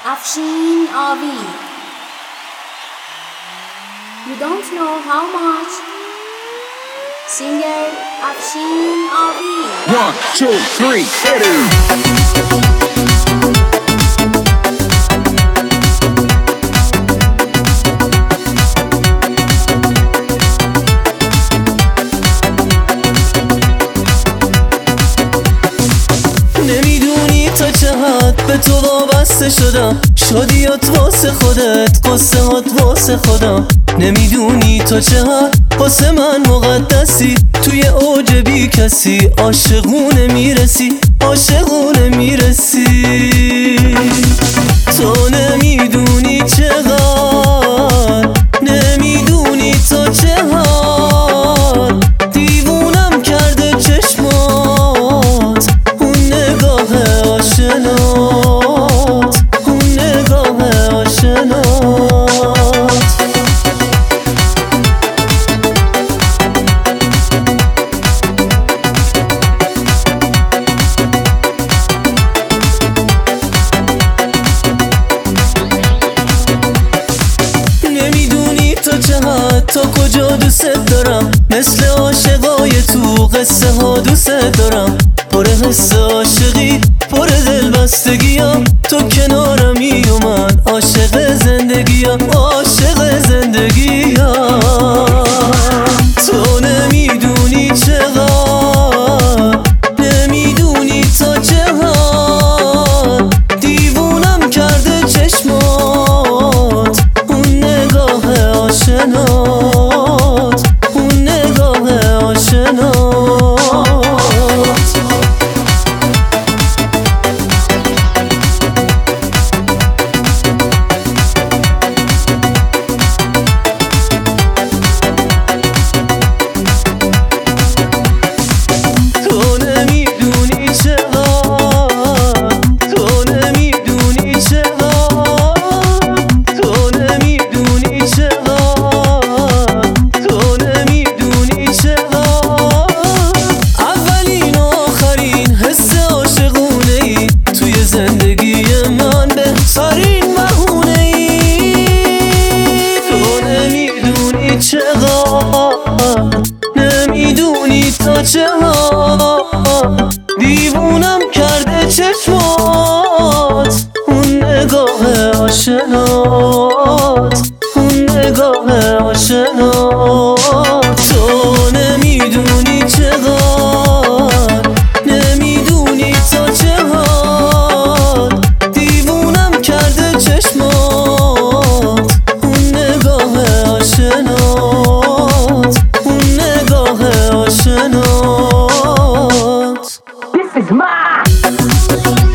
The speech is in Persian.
Afshin Avi. You don't know how much singer Afshin Avi. 1, 2, 3, hit it. نمیدونی تا چه حد به تو وابسته شدم، شادیات واسه خودت، قصه هات واسه خودم. نمیدونی تا چه حد واسه من مقدسی، توی اوج بی کسی عاشقونه میرسی، عاشقونه میرسی. تو نمیدونی چقدر، نمیدونی تا چه حد دیوونم کرده چشمات، اون نگاه آشنات، اون نگاه آشنات. نمیدونی تا چه حد، تا کجا دوست دارم، مثل عاشقای تو قصه ها دوست دارم. پر حس عاشقی، پر دل بستگیم، تو کنارمی و من عاشق زندگیم، عاشق زندگیم. تو نمیدونی چقدر، نمیدونی تا چه حد دیوونم کرده چشمات، اون نگاه آشنات، اون نگاه آشنات. تو نمیدونی چقدر، تو نمیدونی چقدر، تو نمیدونی چقدر، تو نمیدونی چقدر. اولین و آخرین حس عاشقونه ای، توی زندگی من بهترین بهونه ای. تو نمیدونی چقدر، نمیدونی تا چه حد دیوونم کرده چشمات، اون نگاه آشنات، اون نگاه آشنات. تو نمیدونی چقدر، نمیدونی تا چه حد دیوونم کرده چشمات، اون نگاه آشنات، اون نگاه آشنات. This is mine.